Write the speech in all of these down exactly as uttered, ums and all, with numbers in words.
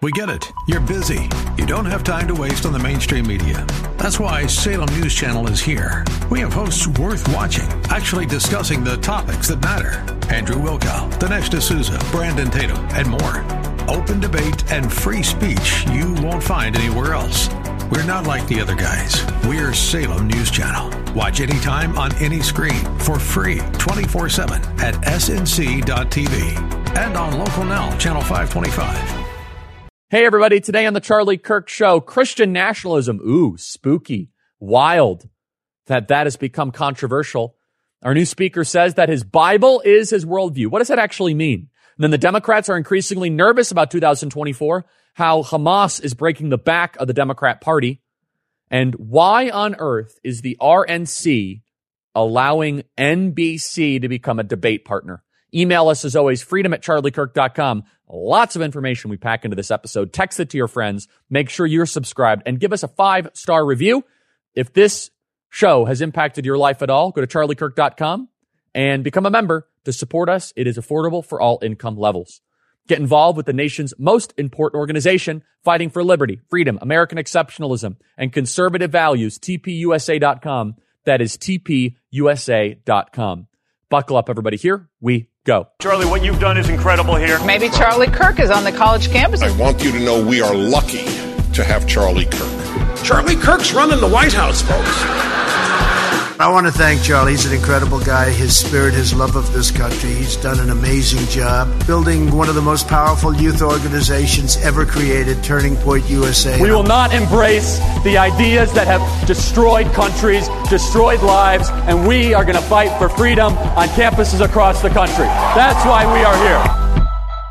We get it. You're busy. You don't have time to waste on the mainstream media. That's why Salem News Channel is here. We have hosts worth watching, actually discussing the topics that matter. Andrew Wilkow, Dinesh D'Souza, Brandon Tatum, and more. Open debate and free speech you won't find anywhere else. We're not like the other guys. We're Salem News Channel. Watch anytime on any screen for free twenty-four seven at S N C dot T V and on Local Now, Channel five twenty-five. Hey, everybody. Today on the Charlie Kirk Show, Christian nationalism. Ooh, spooky, wild that that has become controversial. Our new speaker says that his Bible is his worldview. What does that actually mean? And then the Democrats are increasingly nervous about two thousand twenty-four, how Hamas is breaking the back of the Democrat Party, and why on earth is the R N C allowing N B C to become a debate partner? Email us, as always, freedom at charlie kirk dot com. Lots of information we pack into this episode. Text it to your friends. Make sure you're subscribed and give us a five-star review. If this show has impacted your life at all, go to charlie kirk dot com and become a member to support us. It is affordable for all income levels. Get involved with the nation's most important organization, fighting for liberty, freedom, American exceptionalism, and conservative values, T P U S A dot com. That is T P U S A dot com. Buckle up, everybody. Here we go. Charlie, what you've done is incredible here. Maybe Charlie Kirk is on the college campus. I want you to know we are lucky to have Charlie Kirk. Charlie Kirk's running the White House, folks. I want to thank Charlie. He's an incredible guy. His spirit, his love of this country. He's done an amazing job building one of the most powerful youth organizations ever created, Turning Point U S A. We will not embrace the ideas that have destroyed countries, destroyed lives, and we are going to fight for freedom on campuses across the country. That's why we are here.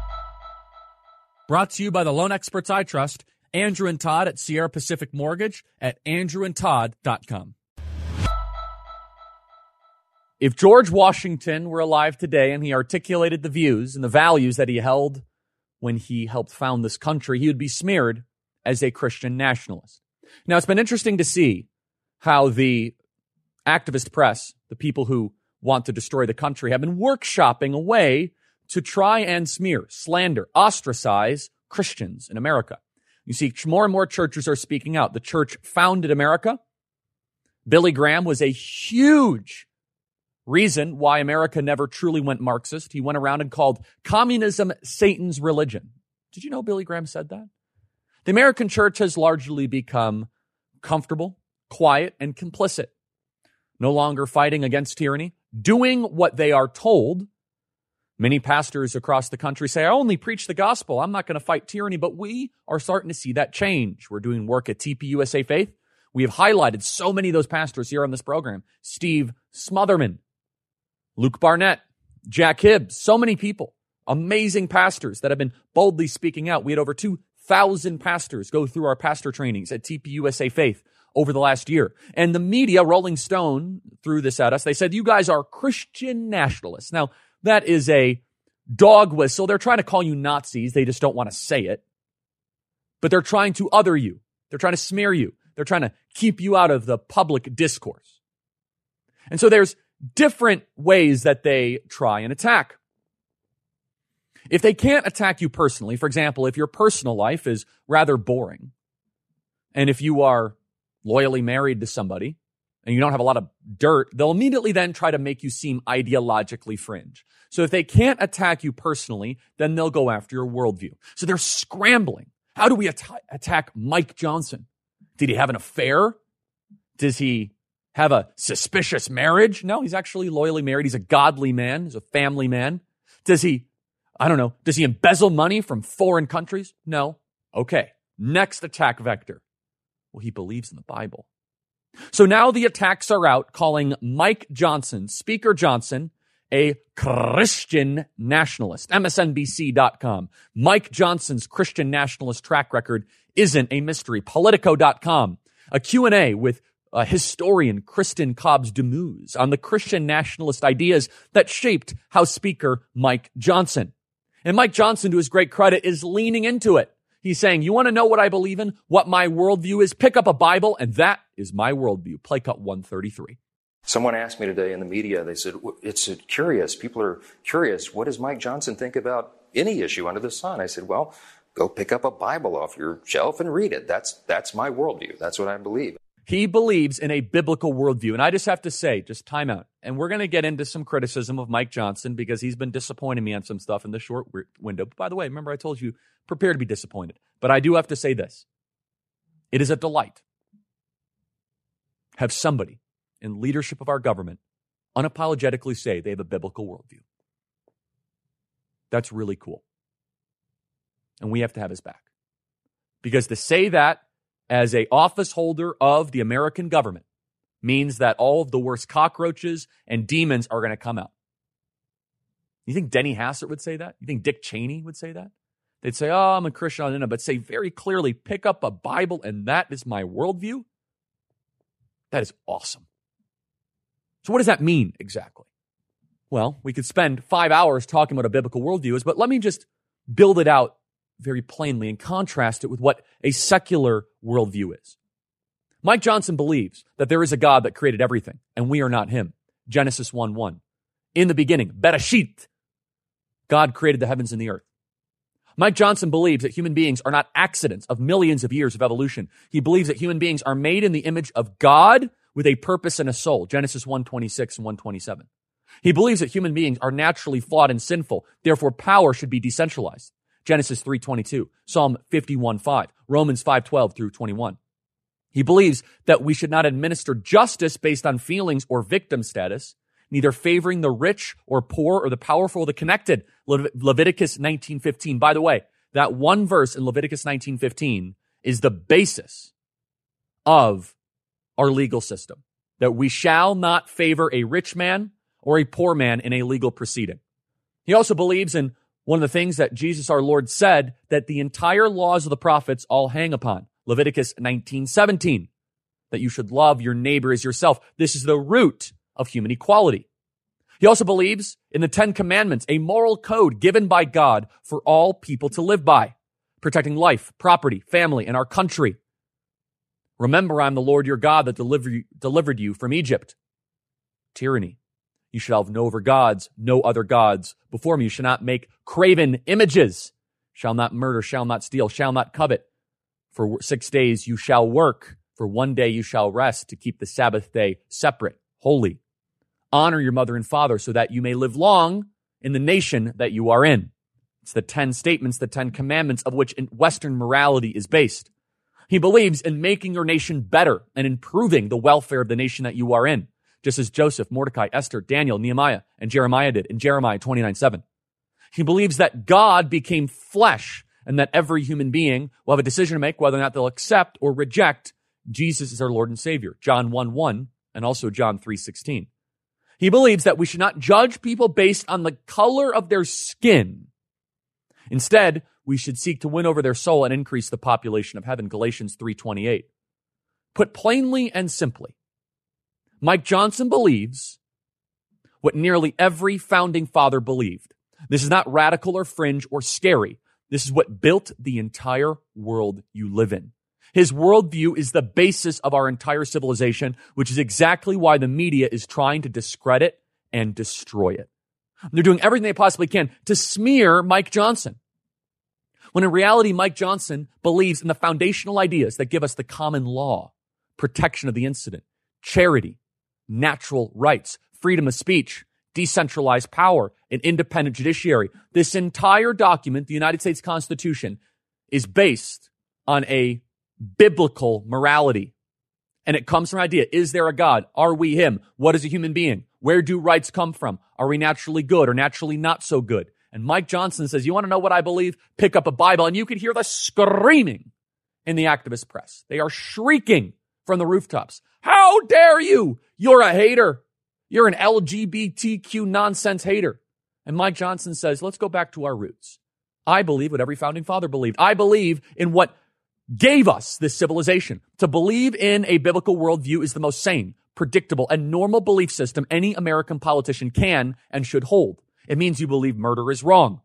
Brought to you by the loan experts I trust, Andrew and Todd at Sierra Pacific Mortgage at andrew and todd dot com. If George Washington were alive today and he articulated the views and the values that he held when he helped found this country, he would be smeared as a Christian nationalist. Now, it's been interesting to see how the activist press, the people who want to destroy the country, have been workshopping a way to try and smear, slander, ostracize Christians in America. You see, more and more churches are speaking out. The church founded America. Billy Graham was a huge reason why America never truly went Marxist. He went around and called communism Satan's religion. Did you know Billy Graham said that? The American church has largely become comfortable, quiet, and complicit. No longer fighting against tyranny, doing what they are told. Many pastors across the country say, I only preach the gospel. I'm not going to fight tyranny, but we are starting to see that change. We're doing work at T P U S A Faith. We have highlighted so many of those pastors here on this program. Steve Smotherman, Luke Barnett, Jack Hibbs, so many people, amazing pastors that have been boldly speaking out. We had over two thousand pastors go through our pastor trainings at T P U S A Faith over the last year. And the media, Rolling Stone, threw this at us. They said, you guys are Christian nationalists. Now, that is a dog whistle. They're trying to call you Nazis. They just don't want to say it. But they're trying to other you. They're trying to smear you. They're trying to keep you out of the public discourse. And so there's different ways that they try and attack. If they can't attack you personally, for example, if your personal life is rather boring, and if you are loyally married to somebody, and you don't have a lot of dirt, they'll immediately then try to make you seem ideologically fringe. So if they can't attack you personally, then they'll go after your worldview. So they're scrambling. How do we at- attack Mike Johnson? Did he have an affair? Does he have a suspicious marriage? No, he's actually loyally married. He's a godly man. He's a family man. Does he, I don't know, does he embezzle money from foreign countries? No. Okay. Next attack vector. Well, he believes in the Bible. So now the attacks are out calling Mike Johnson, Speaker Johnson, a Christian nationalist. M S N B C dot com. Mike Johnson's Christian nationalist track record isn't a mystery. Politico dot com. A Q and A with uh, historian Kristen Cobbs-Demuze on the Christian nationalist ideas that shaped House Speaker Mike Johnson. And Mike Johnson, to his great credit, is leaning into it. He's saying, you want to know what I believe in, what my worldview is? Pick up a Bible, and that is my worldview. Play cut one thirty-three. Someone asked me today in the media, they said, it's curious. People are curious. What does Mike Johnson think about any issue under the sun? I said, well, go pick up a Bible off your shelf and read it. That's that's my worldview. That's what I believe. He believes in a biblical worldview. And I just have to say, just time out. And we're going to get into some criticism of Mike Johnson because he's been disappointing me on some stuff in the short window. But by the way, remember I told you, prepare to be disappointed. But I do have to say this. It is a delight have somebody in leadership of our government unapologetically say they have a biblical worldview. That's really cool. And we have to have his back. Because to say that as a office holder of the American government means that all of the worst cockroaches and demons are going to come out. You think Denny Hassett would say that? You think Dick Cheney would say that? They'd say, oh, I'm a Christian, I don't know, but say very clearly, pick up a Bible and that is my worldview. That is awesome. So what does that mean exactly? Well, we could spend five hours talking about a biblical worldview is, but let me just build it out very plainly and contrast it with what a secular worldview is. Mike Johnson believes that there is a God that created everything, and we are not him. Genesis one one. In the beginning, Bereshit, God created the heavens and the earth. Mike Johnson believes that human beings are not accidents of millions of years of evolution. He believes that human beings are made in the image of God with a purpose and a soul. Genesis one twenty-six and one twenty-seven. He believes that human beings are naturally flawed and sinful. Therefore, power should be decentralized. Genesis three twenty-two, Psalm fifty-one five, Romans five twelve through twenty-one. He believes that we should not administer justice based on feelings or victim status, neither favoring the rich or poor or the powerful or the connected. Le- Leviticus nineteen fifteen. By the way, that one verse in Leviticus nineteen fifteen is the basis of our legal system, that we shall not favor a rich man or a poor man in a legal proceeding. He also believes in one of the things that Jesus our Lord said that the entire laws of the prophets all hang upon. Leviticus nineteen seventeen, that you should love your neighbor as yourself. This is the root of human equality. He also believes in the Ten Commandments, a moral code given by God for all people to live by, protecting life, property, family, and our country. Remember, I'm the Lord your God that deliver, delivered you from Egypt. Tyranny. You shall have no other gods, no other gods before me. You shall not make graven images. Shall not murder, shall not steal, shall not covet. For six days you shall work. For one day you shall rest, to keep the Sabbath day separate, holy. Honor your mother and father so that you may live long in the nation that you are in. It's the ten statements, the ten commandments of which Western morality is based. He believes in making your nation better and improving the welfare of the nation that you are in, just as Joseph, Mordecai, Esther, Daniel, Nehemiah, and Jeremiah did in Jeremiah twenty-nine seven. He believes that God became flesh and that every human being will have a decision to make whether or not they'll accept or reject Jesus as their Lord and Savior, John one one and also John three sixteen. He believes that we should not judge people based on the color of their skin. Instead, we should seek to win over their soul and increase the population of heaven, Galatians three twenty-eight. Put plainly and simply, Mike Johnson believes what nearly every founding father believed. This is not radical or fringe or scary. This is what built the entire world you live in. His worldview is the basis of our entire civilization, which is exactly why the media is trying to discredit and destroy it. They're doing everything they possibly can to smear Mike Johnson, when in reality, Mike Johnson believes in the foundational ideas that give us the common law, protection of the incident, charity, natural rights, freedom of speech, decentralized power, an independent judiciary. This entire document, the United States Constitution, is based on a biblical morality. And it comes from an idea. Is there a God? Are we him? What is a human being? Where do rights come from? Are we naturally good or naturally not so good? And Mike Johnson says, you want to know what I believe? Pick up a Bible. And you can hear the screaming in the activist press. They are shrieking from the rooftops. How dare you? You're a hater. You're an L G B T Q nonsense hater. And Mike Johnson says, let's go back to our roots. I believe what every founding father believed. I believe in what gave us this civilization. To believe in a biblical worldview is the most sane, predictable, and normal belief system any American politician can and should hold. It means you believe murder is wrong,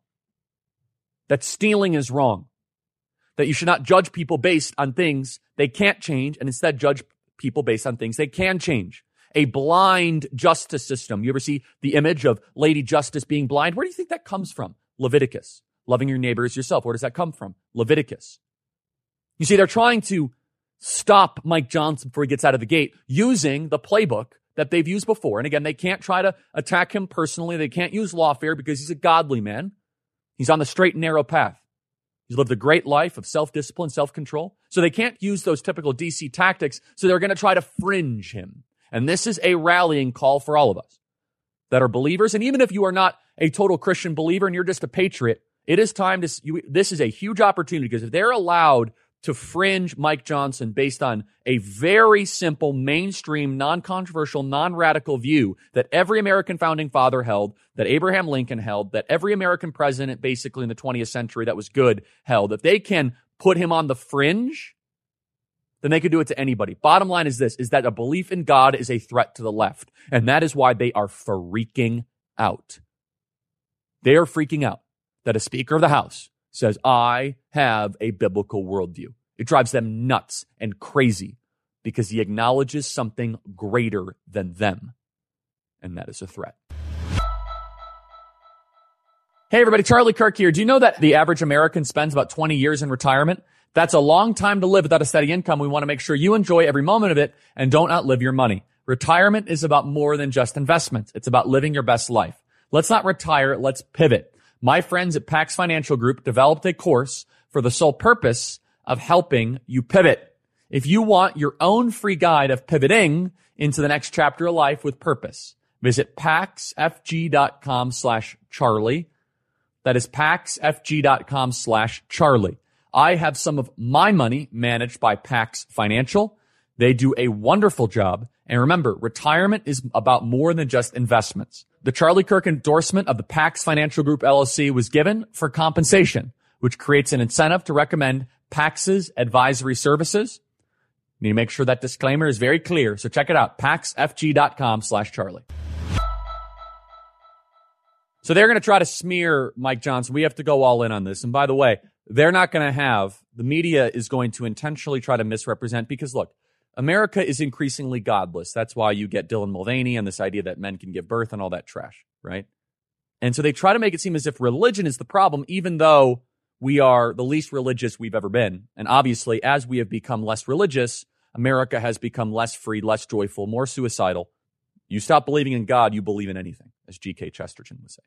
that stealing is wrong, that you should not judge people based on things they can't change and instead judge people based on things they can change. A blind justice system. You ever see the image of Lady Justice being blind? Where do you think that comes from? Leviticus. Loving your neighbor as yourself. Where does that come from? Leviticus. You see, they're trying to stop Mike Johnson before he gets out of the gate using the playbook that they've used before. And again, they can't try to attack him personally. They can't use lawfare because he's a godly man. He's on the straight and narrow path. He's lived a great life of self-discipline, self-control. So they can't use those typical D C tactics. So they're going to try to fringe him. And this is a rallying call for all of us that are believers. And even if you are not a total Christian believer and you're just a patriot, it is time to, you, this is a huge opportunity, because if they're allowed to fringe Mike Johnson based on a very simple, mainstream, non-controversial, non-radical view that every American founding father held, that Abraham Lincoln held, that every American president basically in the twentieth century that was good held, if they can put him on the fringe, then they could do it to anybody. Bottom line is this, is that a belief in God is a threat to the left. And that is why they are freaking out. They are freaking out that a Speaker of the House says, I have a biblical worldview. It drives them nuts and crazy because he acknowledges something greater than them. And that is a threat. Hey everybody, Charlie Kirk here. Do you know that the average American spends about twenty years in retirement? That's a long time to live without a steady income. We want to make sure you enjoy every moment of it and don't outlive your money. Retirement is about more than just investments. It's about living your best life. Let's not retire. Let's pivot. My friends at Pax Financial Group developed a course for the sole purpose of helping you pivot. If you want your own free guide of pivoting into the next chapter of life with purpose, visit paxfg.com slash Charlie. That is paxfg.com slash Charlie. I have some of my money managed by Pax Financial. They do a wonderful job. And remember, retirement is about more than just investments. The Charlie Kirk endorsement of the Pax Financial Group L L C was given for compensation, which creates an incentive to recommend Pax's advisory services. You need to make sure that disclaimer is very clear. So check it out, paxfg.com slash Charlie. So they're going to try to smear Mike Johnson. We have to go all in on this. And by the way, they're not going to have, the media is going to intentionally try to misrepresent, because look, America is increasingly godless. That's why you get Dylan Mulvaney and this idea that men can give birth and all that trash, right? And so they try to make it seem as if religion is the problem, even though we are the least religious we've ever been. And obviously, as we have become less religious, America has become less free, less joyful, more suicidal. You stop believing in God, you believe in anything, as G K Chesterton would say.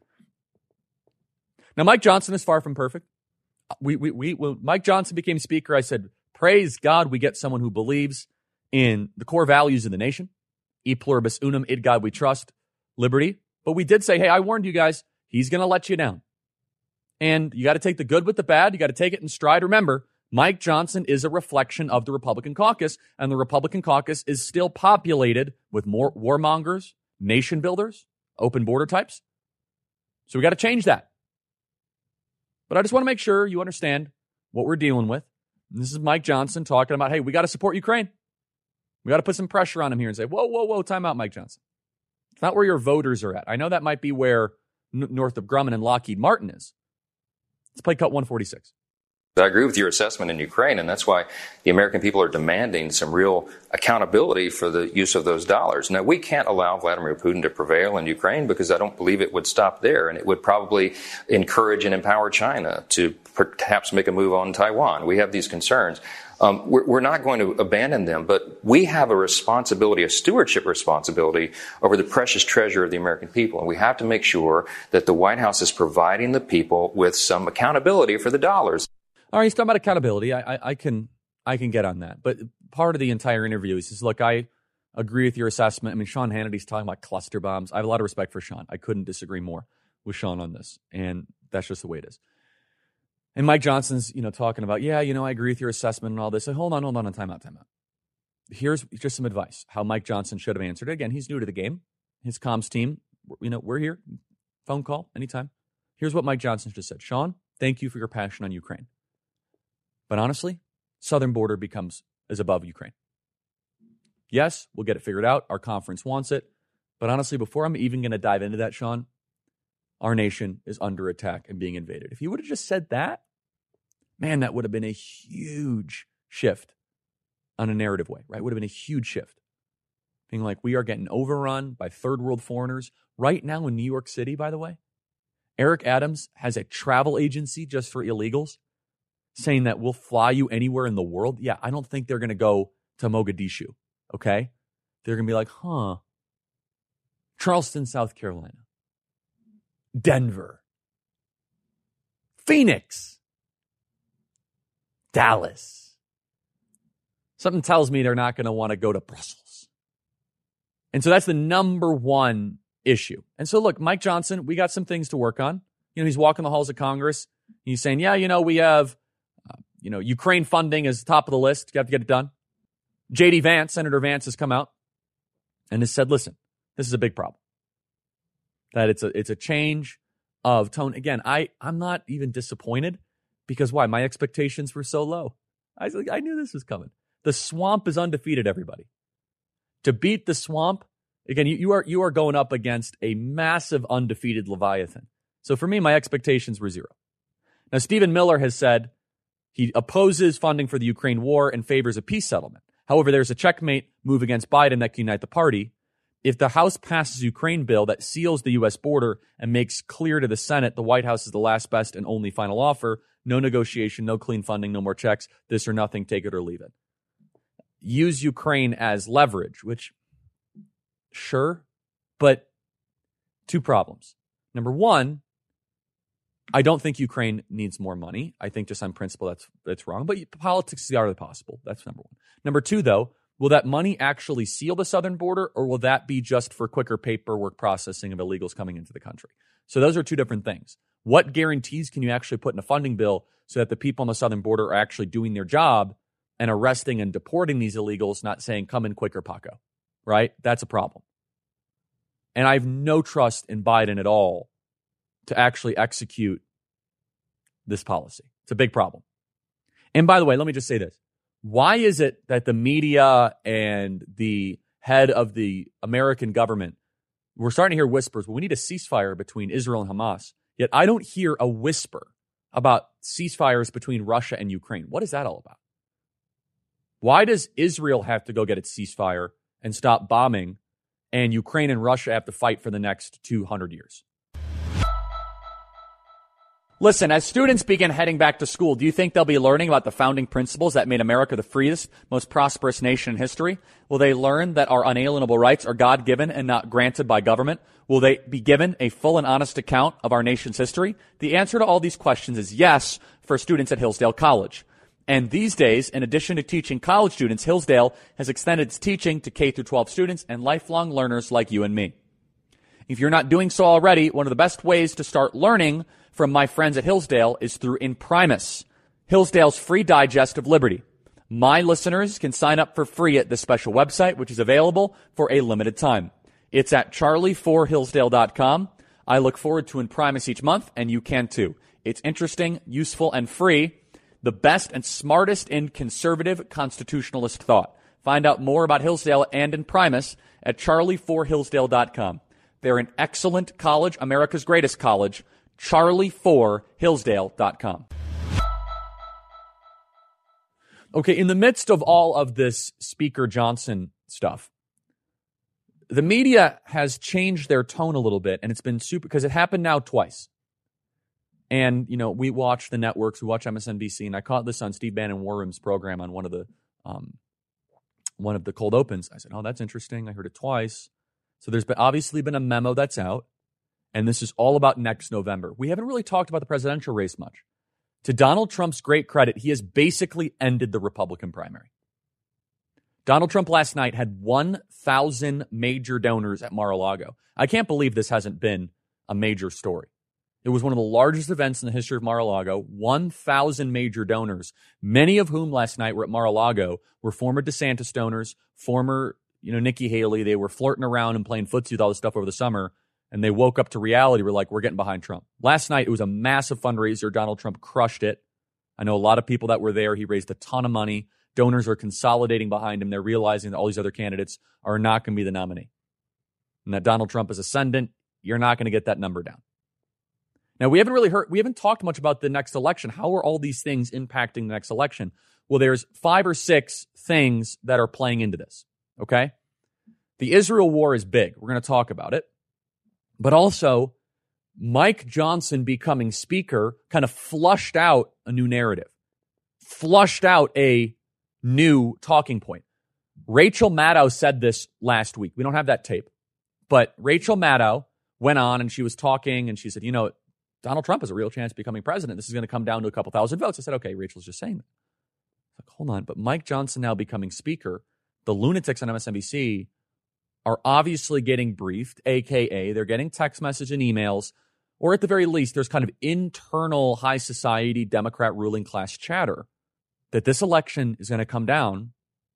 Now, Mike Johnson is far from perfect. We, we, we, when Mike Johnson became speaker, I said, praise God, we get someone who believes in the core values of the nation. E pluribus unum, id God we trust, liberty. But we did say, hey, I warned you guys, he's going to let you down. And you got to take the good with the bad. You got to take it in stride. Remember, Mike Johnson is a reflection of the Republican caucus, and the Republican caucus is still populated with more warmongers, nation builders, open border types. So we got to change that. But I just want to make sure you understand what we're dealing with. And this is Mike Johnson talking about, hey, we got to support Ukraine. We got to put some pressure on him here and say, whoa, whoa, whoa, time out, Mike Johnson. It's not where your voters are at. I know that might be where n- north of Grumman and Lockheed Martin is. Let's play cut one forty-six. I agree with your assessment in Ukraine, and that's why the American people are demanding some real accountability for the use of those dollars. Now, we can't allow Vladimir Putin to prevail in Ukraine because I don't believe it would stop there, and it would probably encourage and empower China to perhaps make a move on Taiwan. We have these concerns. Um, we're, we're not going to abandon them, but we have a responsibility, a stewardship responsibility over the precious treasure of the American people. And we have to make sure that the White House is providing the people with some accountability for the dollars. All right, he's talking about accountability. I, I, I can I can get on that. But part of the entire interview, he says, look, I agree with your assessment. I mean, Sean Hannity's talking about cluster bombs. I have a lot of respect for Sean. I couldn't disagree more with Sean on this. And that's just the way it is. And Mike Johnson's, you know, talking about, yeah, you know, I agree with your assessment and all this. So hold on, hold on, time out, time out. Here's just some advice, how Mike Johnson should have answered it. Again, he's new to the game. His comms team, you know, we're here. Phone call, anytime. Here's what Mike Johnson just said. Sean, thank you for your passion on Ukraine. But honestly, southern border becomes is above Ukraine. Yes, we'll get it figured out. Our conference wants it. But honestly, before I'm even going to dive into that, Sean, our nation is under attack and being invaded. If he would have just said that, man, that would have been a huge shift on a narrative way, right? Would have been a huge shift. Being like, we are getting overrun by third world foreigners right now in New York City, by the way. Eric Adams has a travel agency just for illegals saying that we'll fly you anywhere in the world. Yeah, I don't think they're going to go to Mogadishu, okay? They're going to be like, huh, Charleston, South Carolina, Denver, Phoenix, Dallas. Something tells me they're not going to want to go to Brussels. And so that's the number one issue. And so look, Mike Johnson, we got some things to work on. You know, he's walking the halls of Congress. He's saying, yeah, you know, we have, uh, you know, Ukraine funding is top of the list. You have to get it done. J D Vance, Senator Vance, has come out and has said, listen, this is a big problem. That it's a it's a change of tone. Again, I, I'm not even disappointed because why? My expectations were so low. I, I knew this was coming. The swamp is undefeated, everybody. To beat the swamp, again, you, you are you are going up against a massive undefeated Leviathan. So for me, my expectations were zero. Now, Stephen Miller has said he opposes funding for the Ukraine war and favors a peace settlement. However, there's a checkmate move against Biden that can unite the party. If the House passes a Ukraine bill that seals the U S border and makes clear to the Senate the White House is the last, best, and only final offer, no negotiation, no clean funding, no more checks, this or nothing, take it or leave it. Use Ukraine as leverage, which, sure, but two problems. Number one, I don't think Ukraine needs more money. I think just on principle that's that's wrong. But politics is the art of the possible. That's number one. Number two, though, will that money actually seal the southern border, or will that be just for quicker paperwork processing of illegals coming into the country? So those are two different things. What guarantees can you actually put in a funding bill so that the people on the southern border are actually doing their job and arresting and deporting these illegals, not saying come in quicker, Paco, right? That's a problem. And I have no trust in Biden at all to actually execute this policy. It's a big problem. And by the way, let me just say this. Why is it that the media and the head of the American government, we're starting to hear whispers, well, we need a ceasefire between Israel and Hamas, yet I don't hear a whisper about ceasefires between Russia and Ukraine? What is that all about? Why does Israel have to go get its ceasefire and stop bombing, and Ukraine and Russia have to fight for the next two hundred years? Listen, as students begin heading back to school, do you think they'll be learning about the founding principles that made America the freest, most prosperous nation in history? Will they learn that our unalienable rights are God-given and not granted by government? Will they be given a full and honest account of our nation's history? The answer to all these questions is yes for students at Hillsdale College. And these days, in addition to teaching college students, Hillsdale has extended its teaching to K through twelve students and lifelong learners like you and me. If you're not doing so already, one of the best ways to start learning from my friends at Hillsdale is through Imprimis, Hillsdale's free digest of liberty. My listeners can sign up for free at this special website, which is available for a limited time. It's at charlie four hillsdale dot com. I look forward to Imprimis each month, and you can too. It's interesting, useful, and free. The best and smartest in conservative constitutionalist thought. Find out more about Hillsdale and Imprimis at charlie four hillsdale dot com. They're an excellent college, America's greatest college, charlie four hillsdale dot com. Okay, in the midst of all of this Speaker Johnson stuff, the media has changed their tone a little bit, and it's been super, because it happened now twice. And, you know, we watch the networks, we watch M S N B C, and I caught this on Steve Bannon War Room's program on one of the um, one of the cold opens. I said, oh, that's interesting. I heard it twice. So there's been obviously been a memo that's out, and this is all about next November. We haven't really talked about the presidential race much. To Donald Trump's great credit, he has basically ended the Republican primary. Donald Trump last night had one thousand major donors at Mar-a-Lago. I can't believe this hasn't been a major story. It was one of the largest events in the history of Mar-a-Lago, one thousand major donors, many of whom last night were at Mar-a-Lago, were former DeSantis donors, former, you know, Nikki Haley. They were flirting around and playing footsie with all this stuff over the summer, and they woke up to reality. We're like, we're getting behind Trump. Last night, it was a massive fundraiser. Donald Trump crushed it. I know a lot of people that were there. He raised a ton of money. Donors are consolidating behind him. They're realizing that all these other candidates are not going to be the nominee. And that Donald Trump is ascendant. You're not going to get that number down. Now, we haven't really heard, we haven't talked much about the next election. How are all these things impacting the next election? Well, there's five or six things that are playing into this, okay? The Israel war is big. We're going to talk about it. But also, Mike Johnson becoming speaker kind of flushed out a new narrative, flushed out a new talking point. Rachel Maddow said this last week. We don't have that tape, but Rachel Maddow went on and she was talking and she said, you know, Donald Trump has a real chance of becoming president. This is going to come down to a couple thousand votes. I said, okay, Rachel's just saying that. Like, hold on, but Mike Johnson now becoming speaker, the lunatics on M S N B C are obviously getting briefed, a k a they're getting text message and emails, or at the very least, there's kind of internal high society Democrat ruling class chatter that this election is going to come down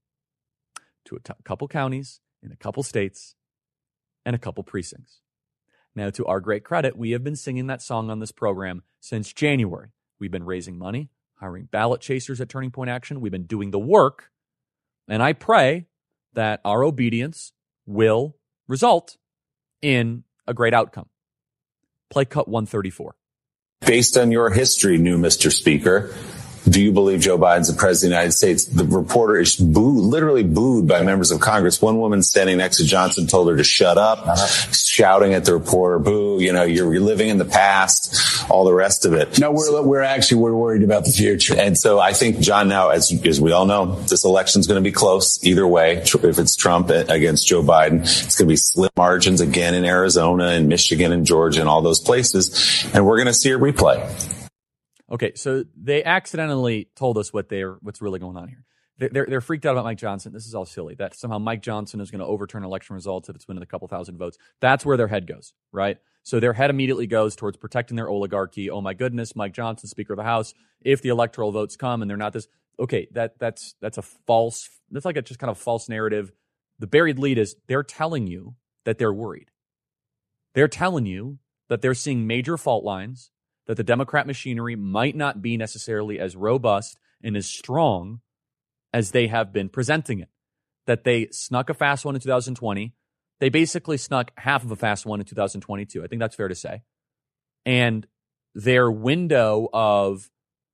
to a t- couple counties in a couple states and a couple precincts. Now, to our great credit, we have been singing that song on this program since January. We've been raising money, hiring ballot chasers at Turning Point Action. We've been doing the work, and I pray that our obedience will result in a great outcome. Play cut one thirty-four. Based on your history, new Mister Speaker, do you believe Joe Biden's the president of the United States? The reporter is booed, literally booed by members of Congress. One woman standing next to Johnson told her to shut up, uh-huh. shouting at the reporter, boo, you know, you're, you're living in the past, all the rest of it. No, we're, so, we're actually, we're worried about the future. And so I think, John, now, as, as we all know, this election's going to be close either way. If it's Trump against Joe Biden, it's going to be slim margins again in Arizona and Michigan and Georgia and all those places. And we're going to see a replay. Okay, so they accidentally told us what they're what's really going on here. They're they're freaked out about Mike Johnson. This is all silly. That somehow Mike Johnson is going to overturn election results if it's within a couple thousand votes. That's where their head goes, right? So their head immediately goes towards protecting their oligarchy. Oh my goodness, Mike Johnson, Speaker of the House. If the electoral votes come and they're not this, okay, that that's that's a false. That's like a just kind of false narrative. The buried lead is they're telling you that they're worried. They're telling you that they're seeing major fault lines, that the Democrat machinery might not be necessarily as robust and as strong as they have been presenting it. That they snuck a fast one in two thousand twenty. They basically snuck half of a fast one in two thousand twenty-two. I think that's fair to say. And their window of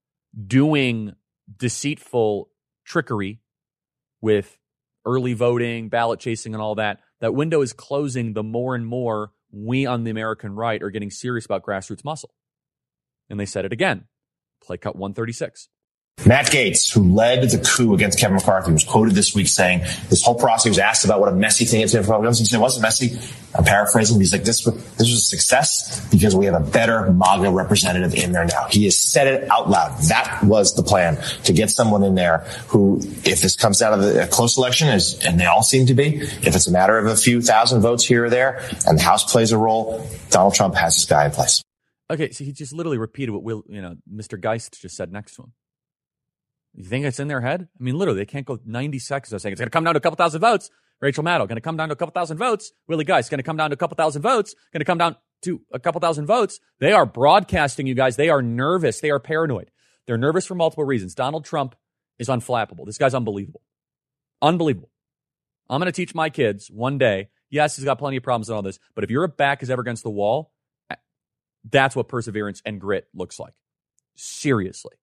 doing deceitful trickery with early voting, ballot chasing, and all that, that window is closing the more and more we on the American right are getting serious about grassroots muscle. And they said it again. Play cut one thirty-six. Matt Gaetz, who led the coup against Kevin McCarthy, was quoted this week saying this whole process, was asked about what a messy thing it's been for Republicans. He said it wasn't messy. I'm paraphrasing. He's like, this, this was a success because we have a better MAGA representative in there now. He has said it out loud. That was the plan, to get someone in there who, if this comes out of the, a close election, is, and they all seem to be, if it's a matter of a few thousand votes here or there, and the House plays a role, Donald Trump has this guy in place. Okay, so he just literally repeated what Will, you know, Mister Geist just said next to him. You think it's in their head? I mean, literally, they can't go ninety seconds of saying it's going to come down to a couple thousand votes. Rachel Maddow, going to come down to a couple thousand votes. Willie Geist, going to come down to a couple thousand votes. Going to come down to a couple thousand votes. They are broadcasting, you guys. They are nervous. They are paranoid. They're nervous for multiple reasons. Donald Trump is unflappable. This guy's unbelievable. Unbelievable. I'm going to teach my kids one day, yes, he's got plenty of problems and all this, but if your back is ever against the wall, that's what perseverance and grit looks like. Seriously.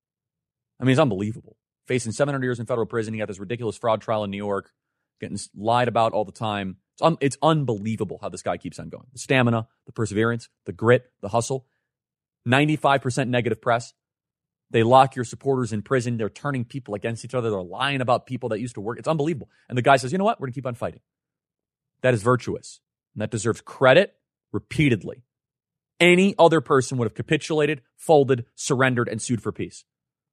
I mean, it's unbelievable. Facing seven hundred years in federal prison. He got this ridiculous fraud trial in New York, getting lied about all the time. It's, un- it's unbelievable how this guy keeps on going. The stamina, the perseverance, the grit, the hustle. ninety-five percent negative press. They lock your supporters in prison. They're turning people against each other. They're lying about people that used to work. It's unbelievable. And the guy says, you know what? We're going to keep on fighting. That is virtuous. And that deserves credit repeatedly. Any other person would have capitulated, folded, surrendered, and sued for peace.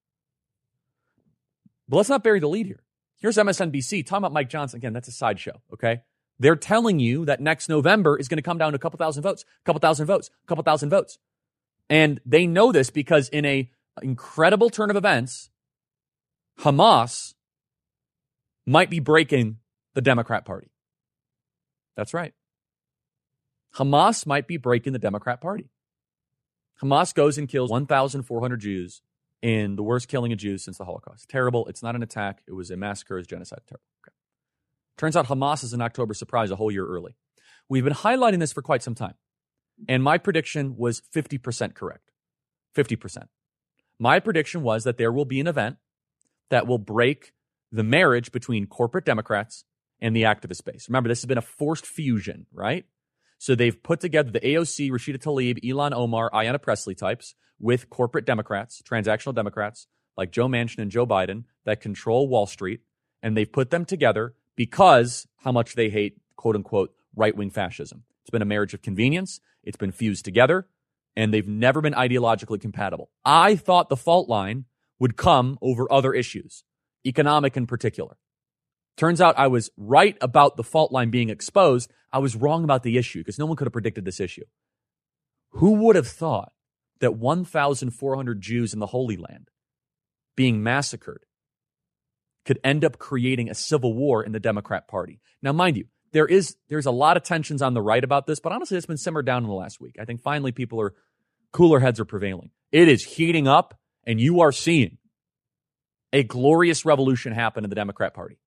But let's not bury the lead here. Here's M S N B C talking about Mike Johnson. Again, that's a sideshow, okay? They're telling you that next November is going to come down to a couple thousand votes, a couple thousand votes, a couple thousand votes. And they know this because in a incredible turn of events, Hamas might be breaking the Democrat Party. That's right. Hamas might be breaking the Democrat Party. Hamas goes and kills one thousand four hundred Jews in the worst killing of Jews since the Holocaust. Terrible. It's not an attack. It was a massacre. It's genocide. Terrible. Okay. Turns out Hamas is an October surprise a whole year early. We've been highlighting this for quite some time. And my prediction was fifty percent correct. fifty percent. My prediction was that there will be an event that will break the marriage between corporate Democrats and the activist base. Remember, this has been a forced fusion, right? So they've put together the A O C, Rashida Tlaib, Ilhan Omar, Ayanna Pressley types with corporate Democrats, transactional Democrats like Joe Manchin and Joe Biden that control Wall Street. And they've put them together because how much they hate, quote unquote, right-wing fascism. It's been a marriage of convenience. It's been fused together, and they've never been ideologically compatible. I thought the fault line would come over other issues, economic in particular. Turns out I was right about the fault line being exposed. I was wrong about the issue because no one could have predicted this issue. Who would have thought that one thousand four hundred Jews in the Holy Land being massacred could end up creating a civil war in the Democrat Party? Now, mind you, there is there's a lot of tensions on the right about this, but honestly, it's been simmered down in the last week. I think finally people are, cooler heads are prevailing. It is heating up, and you are seeing a glorious revolution happen in the Democrat Party.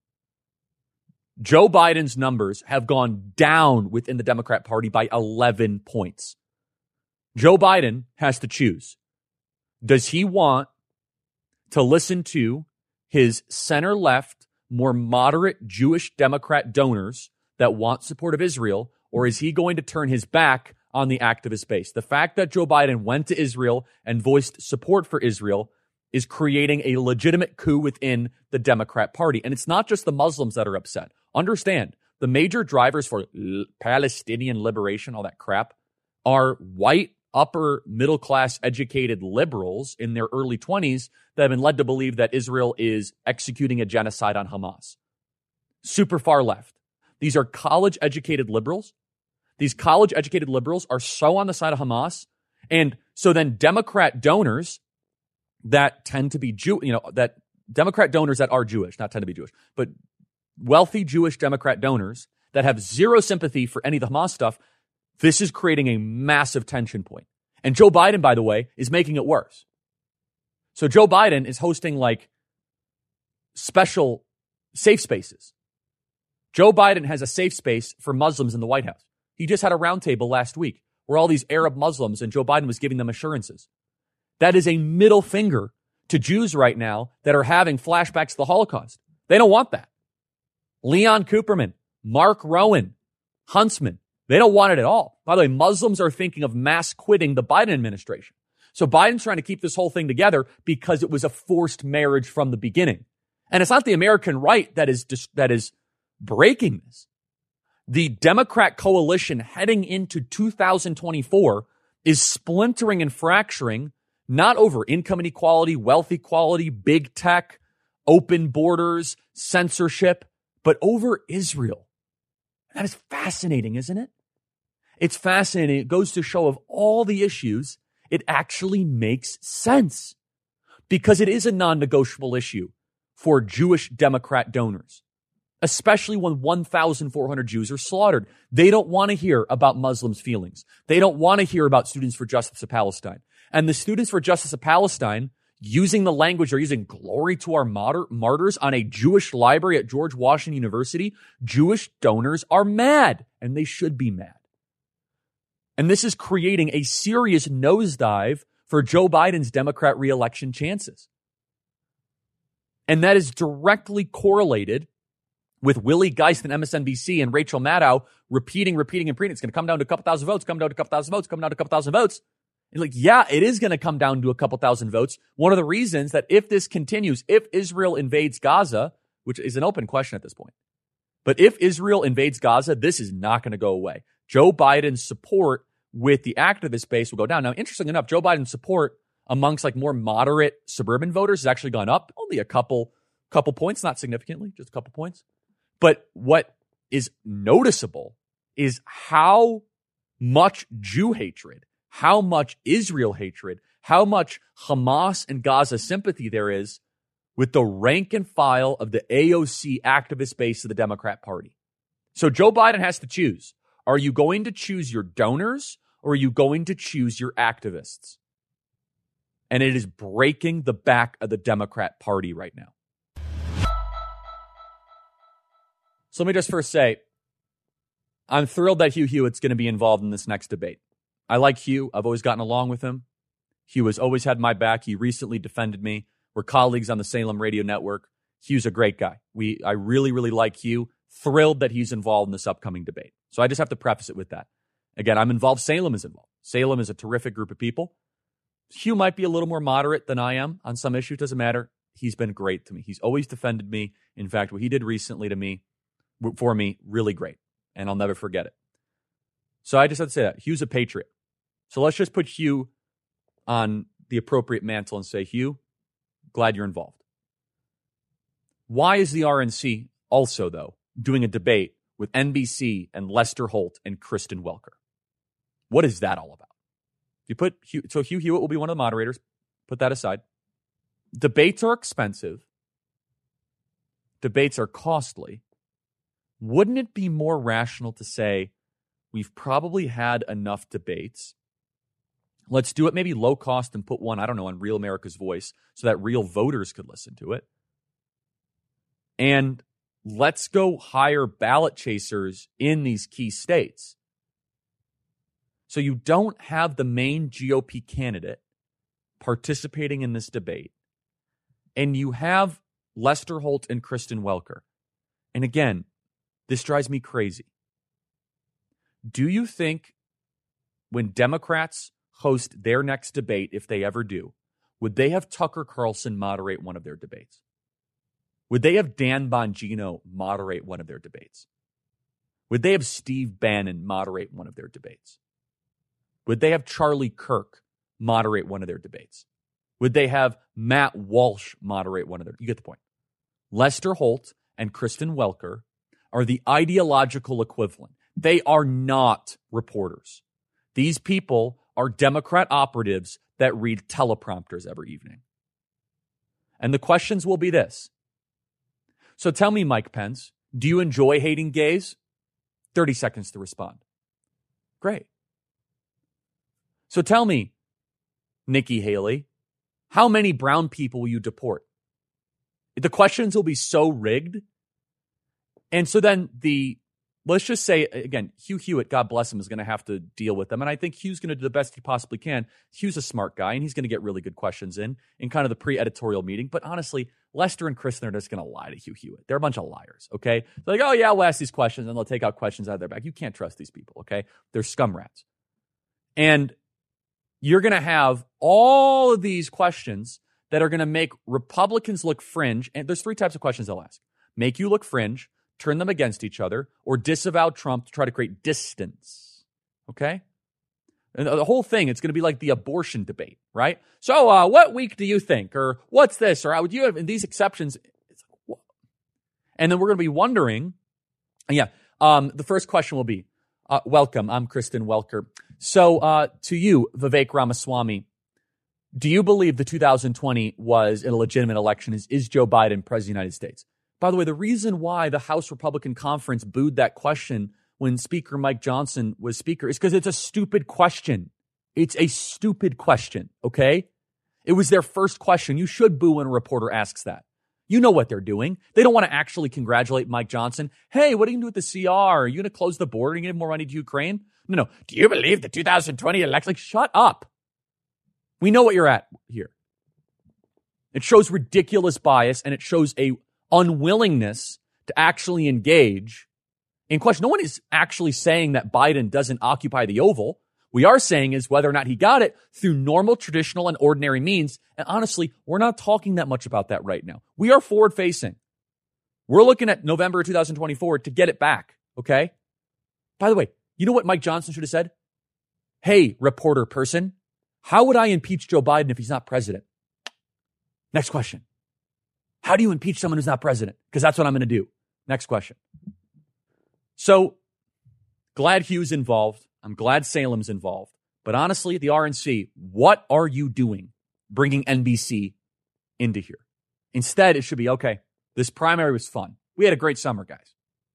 Joe Biden's numbers have gone down within the Democrat Party by eleven points. Joe Biden has to choose. Does he want to listen to his center-left, more moderate Jewish Democrat donors that want support of Israel, or is he going to turn his back on the activist base? The fact that Joe Biden went to Israel and voiced support for Israel is creating a legitimate coup within the Democrat Party. And it's not just the Muslims that are upset. Understand, the major drivers for l- Palestinian liberation, all that crap, are white, upper middle class educated liberals in their early twenties that have been led to believe that Israel is executing a genocide on Hamas. Super far left. These are college educated liberals. These college educated liberals are so on the side of Hamas. And so then Democrat donors that tend to be Jew, you know, that Democrat donors that are Jewish, not tend to be Jewish, but wealthy Jewish Democrat donors that have zero sympathy for any of the Hamas stuff, this is creating a massive tension point. And Joe Biden, by the way, is making it worse. So Joe Biden is hosting like special safe spaces. Joe Biden has a safe space for Muslims in the White House. He just had a roundtable last week where all these Arab Muslims and Joe Biden was giving them assurances. That is a middle finger to Jews right now that are having flashbacks to the Holocaust. They don't want that. Leon Cooperman, Mark Rowan, Huntsman, they don't want it at all. By the way, Muslims are thinking of mass quitting the Biden administration. So Biden's trying to keep this whole thing together because it was a forced marriage from the beginning. And it's not the American right that is just, that is breaking this. The Democrat coalition heading into two thousand twenty-four is splintering and fracturing, not over income inequality, wealth equality, big tech, open borders, censorship, but over Israel. That is fascinating, isn't it? It's fascinating. It goes to show of all the issues, it actually makes sense because it is a non-negotiable issue for Jewish Democrat donors, especially when one thousand four hundred Jews are slaughtered. They don't want to hear about Muslims' feelings. They don't want to hear about Students for Justice of Palestine. And the Students for Justice of Palestine, using the language, they're using glory to our martyr, martyrs on a Jewish library at George Washington University. Jewish donors are mad, and they should be mad. And this is creating a serious nosedive for Joe Biden's Democrat reelection chances. And that is directly correlated with Willie Geist and M S N B C and Rachel Maddow repeating, repeating, and repeating. It's going to come down to a couple thousand votes, come down to a couple thousand votes, come down to a couple thousand votes. And like, yeah, it is going to come down to a couple thousand votes. One of the reasons that if this continues, if Israel invades Gaza, which is an open question at this point, but if Israel invades Gaza, this is not going to go away. Joe Biden's support with the activist base will go down. Now, interestingly enough, Joe Biden's support amongst like more moderate suburban voters has actually gone up only a couple, couple points, not significantly, just a couple points. But what is noticeable is how much Jew hatred, how much Israel hatred, how much Hamas and Gaza sympathy there is with the rank and file of the A O C activist base of the Democrat Party. So Joe Biden has to choose. Are you going to choose your donors or are you going to choose your activists? And it is breaking the back of the Democrat Party right now. So let me just first say, I'm thrilled that Hugh Hewitt's going to be involved in this next debate. I like Hugh. I've always gotten along with him. Hugh has always had my back. He recently defended me. We're colleagues on the Salem Radio Network. Hugh's a great guy. We, I really, really like Hugh. Thrilled that he's involved in this upcoming debate. So I just have to preface it with that. Again, I'm involved. Salem is involved. Salem is a terrific group of people. Hugh might be a little more moderate than I am on some issues. Doesn't matter. He's been great to me. He's always defended me. In fact, what he did recently to me, for me, really great. And I'll never forget it. So I just had to say that. Hugh's a patriot. So let's just put Hugh on the appropriate mantle and say, Hugh, glad you're involved. Why is the R N C also, though, doing a debate with N B C and Lester Holt and Kristen Welker? What is that all about? You put Hugh, so Hugh Hewitt will be one of the moderators. Put that aside. Debates are expensive. Debates are costly. Wouldn't it be more rational to say we've probably had enough debates? Let's do it maybe low cost and put one, I don't know, on Real America's Voice so that real voters could listen to it. And let's go hire ballot chasers in these key states. So you don't have the main G O P candidate participating in this debate. And you have Lester Holt and Kristen Welker. And again, this drives me crazy. Do you think when Democrats host their next debate, if they ever do, would they have Tucker Carlson moderate one of their debates? Would they have Dan Bongino moderate one of their debates? Would they have Steve Bannon moderate one of their debates? Would they have Charlie Kirk moderate one of their debates? Would they have Matt Walsh moderate one of their? You get the point. Lester Holt and Kristen Welker are the ideological equivalent. They are not reporters. These people are Democrat operatives that read teleprompters every evening. And the questions will be this. So tell me, Mike Pence, do you enjoy hating gays? thirty seconds to respond. Great. So tell me, Nikki Haley, how many brown people will you deport? The questions will be so rigged. And so then the, let's just say, again, Hugh Hewitt, God bless him, is going to have to deal with them. And I think Hugh's going to do the best he possibly can. Hugh's a smart guy, and he's going to get really good questions in, in kind of the pre-editorial meeting. But honestly, Lester and Kristen are just going to lie to Hugh Hewitt. They're a bunch of liars, okay? They're like, oh, yeah, we'll ask these questions, and they'll take out questions out of their bag. You can't trust these people, okay? They're scum rats. And you're going to have all of these questions that are going to make Republicans look fringe. And there's three types of questions they'll ask. Make you look fringe, turn them against each other, or disavow Trump to try to create distance. Okay? And the whole thing, it's going to be like the abortion debate, right? So uh, what week do you think? Or what's this? Or how would you have, in these exceptions? It's like, what? And then we're going to be wondering, yeah, um, the first question will be, uh, welcome, I'm Kristen Welker. So uh, to you, Vivek Ramaswamy, do you believe the two thousand twenty was a legitimate election? Is, is Joe Biden president of the United States? By the way, the reason why the House Republican Conference booed that question when Speaker Mike Johnson was Speaker is because it's a stupid question. It's a stupid question, okay? It was their first question. You should boo when a reporter asks that. You know what they're doing. They don't want to actually congratulate Mike Johnson. Hey, what are you going to do with the C R? Are you going to close the border and give more money to Ukraine? No, no. Do you believe the two thousand twenty election? Like, shut up. We know what you're at here. It shows ridiculous bias, and it shows a unwillingness to actually engage in question. No one is actually saying that Biden doesn't occupy the Oval. We are saying is whether or not he got it through normal, traditional, and ordinary means. And honestly, we're not talking that much about that right now. We are forward-facing. We're looking at November two thousand twenty-four to get it back, okay? By the way, you know what Mike Johnson should have said? Hey, reporter person, how would I impeach Joe Biden if he's not president? Next question. How do you impeach someone who's not president? Because that's what I'm going to do. Next question. So, glad Hugh's involved. I'm glad Salem's involved. But honestly, the R N C, what are you doing bringing N B C into here? Instead, it should be, okay, this primary was fun. We had a great summer, guys.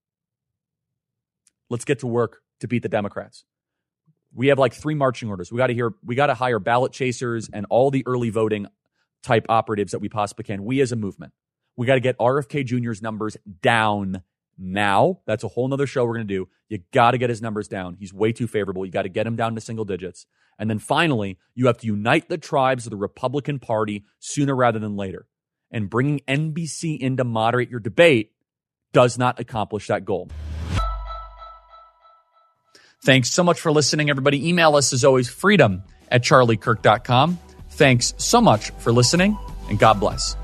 Let's get to work to beat the Democrats. We have like three marching orders. We got to hear, we got to hire ballot chasers and all the early voting type operatives that we possibly can. We as a movement, we got to get R F K Junior's numbers down now. That's a whole nother show we're going to do. You got to get his numbers down. He's way too favorable. You got to get him down to single digits. And then finally, you have to unite the tribes of the Republican Party sooner rather than later. And bringing N B C in to moderate your debate does not accomplish that goal. Thanks so much for listening, everybody. Email us, as always, freedom at charlie kirk dot com. Thanks so much for listening, and God bless.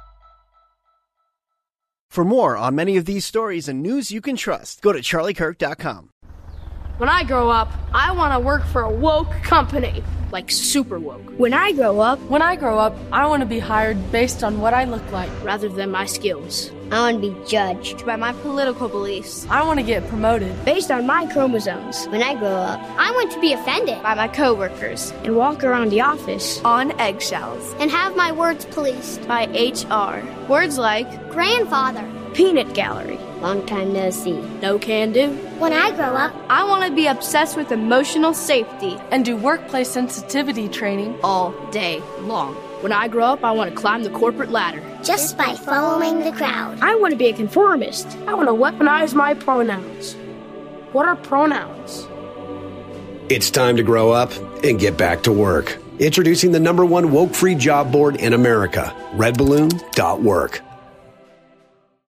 For more on many of these stories and news you can trust, go to charlie kirk dot com. When I grow up, I want to work for a woke company, like super woke. When I grow up, when I grow up, I want to be hired based on what I look like, rather than my skills. I want to be judged by my political beliefs. I want to get promoted based on my chromosomes. When I grow up, I want to be offended by my coworkers and walk around the office on eggshells and have my words policed by H R. Words like grandfather, peanut gallery, long time no see, no can do. When I grow up, I want to be obsessed with emotional safety and do workplace sensitivity training all day long. When I grow up, I want to climb the corporate ladder. Just by following the crowd. I want to be a conformist. I want to weaponize my pronouns. What are pronouns? It's time to grow up and get back to work. Introducing the number one woke-free job board in America, red balloon dot work.